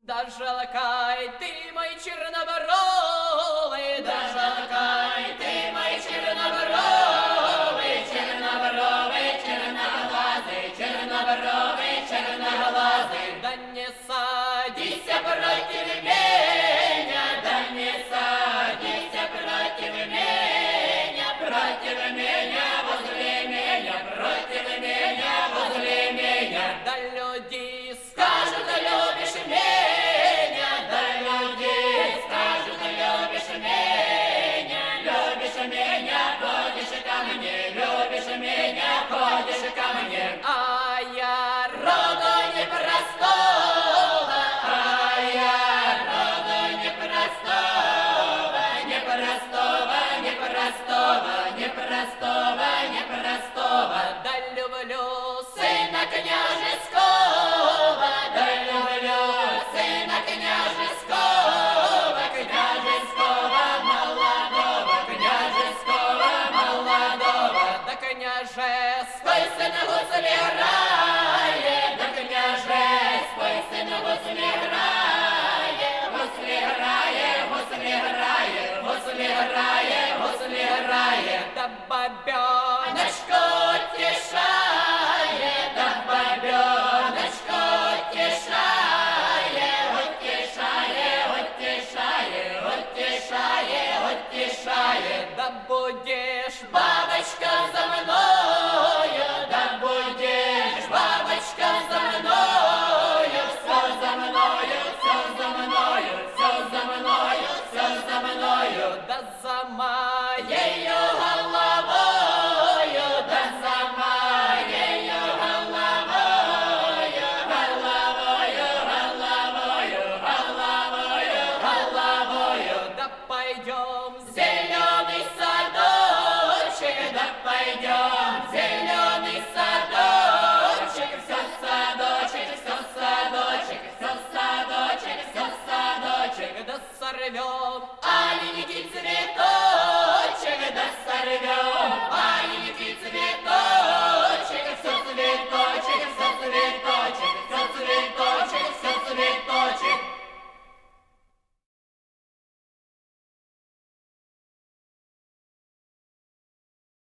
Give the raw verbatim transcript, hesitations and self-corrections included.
Да жалкай ты, мой чернобровый, да жалкай ты, мой чернобровый, чернобровый, черноглазый, чернобровый, черноглазый. Да не садись против меня, да не садись против меня, против меня, возле меня, против меня, возле меня. Да люди скажут, любишь меня, да люди скажут, любишь меня, любишь меня, ходишь ко мне, любишь меня, ходишь ко мне. А я роду непростого, а я роду непростого, непростого, непростого, непростого, непростого. Да люблю сына княжеского, да люблю сына княжеского, княжеского молодого, княжеского молодого. Да княжеской сын гусли играет, да княжеской сын гусли играет, гусли играет, гусли играет, гусли играет, гусли играет. Да бабеночку утешает, да бабеночку утешает, утешает, утешает, утешает, утешает. Да будешь, бабочка, за мною, да будешь, бабочка, за мною, все за мною, все за мною, все за мною, все за мною. Да за моею головою, да за моею головою, головою, головою, головою, головою. Да пойдем в зеленый садочек, да пойдем в зеленый садочек, все садочек, все садочек, все садочек, все садочек. Да сорвем аленький цветочек, да сорвем